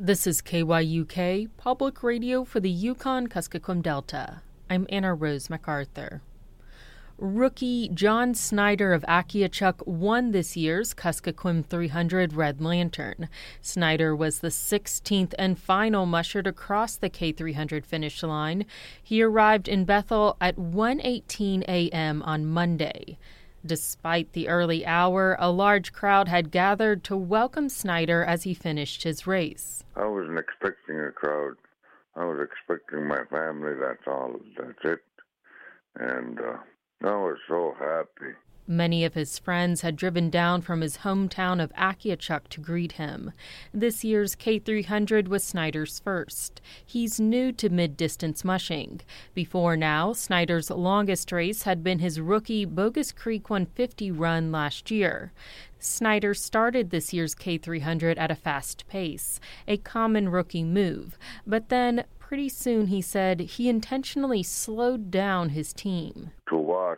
This is KYUK, Public Radio for the Yukon-Kuskokwim Delta. I'm Anna Rose MacArthur. Rookie John Snyder of Akiachuk won this year's Kuskokwim 300 Red Lantern. Snyder was the 16th and final musher to cross the K300 finish line. He arrived in Bethel at 1:18 a.m. on Monday. Despite the early hour, a large crowd had gathered to welcome Snyder as he finished his race. I wasn't expecting a crowd. I was expecting my family, that's all. That's it. And I was so happy. Many of his friends had driven down from his hometown of Akiachuk to greet him. This year's K300 was Snyder's first. He's new to mid-distance mushing. Before now, Snyder's longest race had been his rookie Bogus Creek 150 run last year. Snyder started this year's K300 at a fast pace, a common rookie move. But then, pretty soon, he said he intentionally slowed down his team. To watch,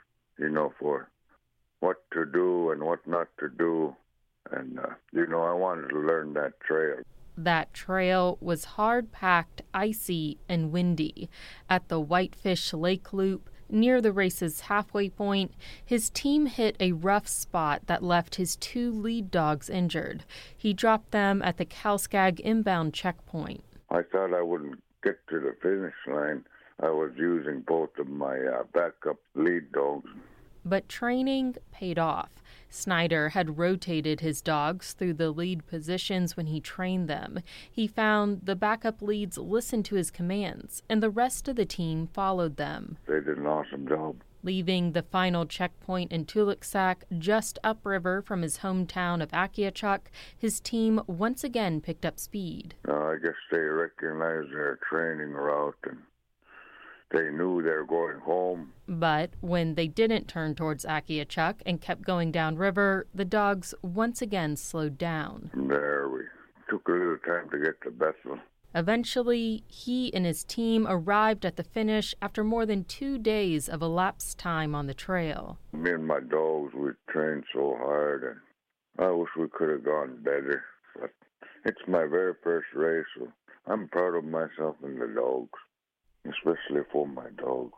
for what to do and what not to do. And, I wanted to learn that trail. That trail was hard-packed, icy, and windy. At the Whitefish Lake Loop, near the race's halfway point, his team hit a rough spot that left his two lead dogs injured. He dropped them at the Kalskag inbound checkpoint. I thought I wouldn't get to the finish line. I was using both of my backup lead dogs. But training paid off. Snyder had rotated his dogs through the lead positions when he trained them. He found the backup leads listened to his commands, and the rest of the team followed them. They did an awesome job. Leaving the final checkpoint in Tuluksak, just upriver from his hometown of Akiachuk, his team once again picked up speed. I guess they recognized their training route and they knew they were going home. But when they didn't turn towards Akiachuk and kept going downriver, the dogs once again slowed down. There, we took a little time to get to Bethel. Eventually, he and his team arrived at the finish after more than 2 days of elapsed time on the trail. Me and my dogs, we trained so hard, and I wish we could have gone better. But it's my very first race, so I'm proud of myself and the dogs. Especially for my dogs.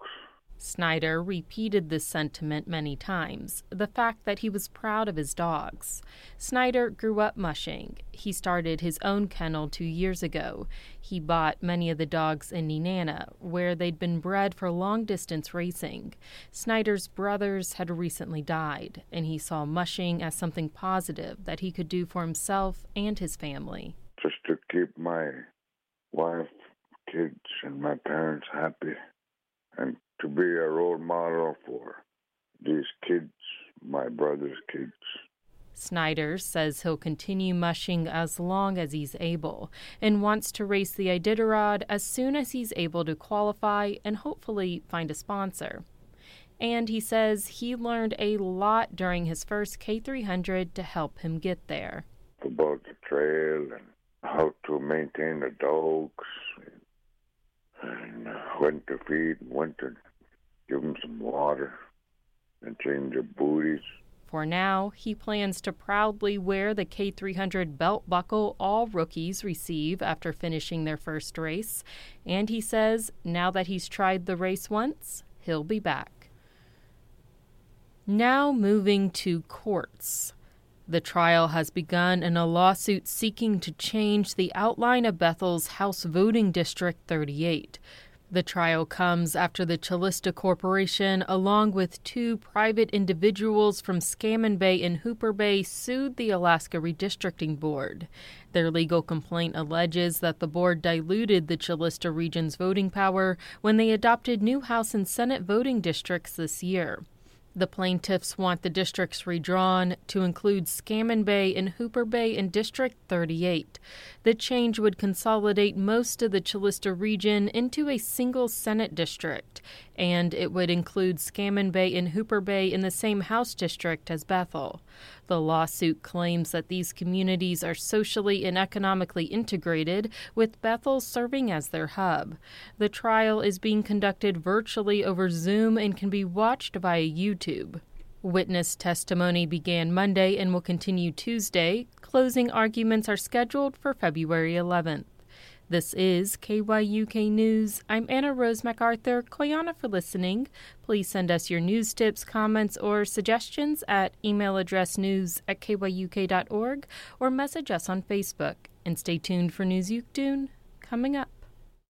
Snyder repeated this sentiment many times, the fact that he was proud of his dogs. Snyder grew up mushing. He started his own kennel 2 years ago. He bought many of the dogs in Nenana, where they'd been bred for long-distance racing. Snyder's brothers had recently died, and he saw mushing as something positive that he could do for himself and his family. Just to keep my wife, kids, and my parents happy, and to be a role model for these kids, my brother's kids. Snyder says he'll continue mushing as long as he's able and wants to race the Iditarod as soon as he's able to qualify and hopefully find a sponsor. And he says he learned a lot during his first K300 to help him get there. About the trail and how to maintain the dogs, and when to feed, when to give them some water, and change their booties. For now, he plans to proudly wear the K300 belt buckle all rookies receive after finishing their first race. And he says now that he's tried the race once, he'll be back. Now moving to courts. The trial has begun in a lawsuit seeking to change the outline of Bethel's House Voting District 38. The trial comes after the Chilista Corporation, along with 2 private individuals from Scammon Bay and Hooper Bay, sued the Alaska Redistricting Board. Their legal complaint alleges that the board diluted the Chilista region's voting power when they adopted new House and Senate voting districts this year. The plaintiffs want the districts redrawn to include Scammon Bay and Hooper Bay in District 38. The change would consolidate most of the Chilista region into a single Senate district, and it would include Scammon Bay and Hooper Bay in the same House district as Bethel. The lawsuit claims that these communities are socially and economically integrated, with Bethel serving as their hub. The trial is being conducted virtually over Zoom and can be watched via YouTube. Witness testimony began Monday and will continue Tuesday. Closing arguments are scheduled for February 11th. This is KYUK News. I'm Anna Rose MacArthur. Koyana for listening. Please send us your news tips, comments, or suggestions at email address news@kyuk.org or message us on Facebook. And stay tuned for News Yukdun coming up.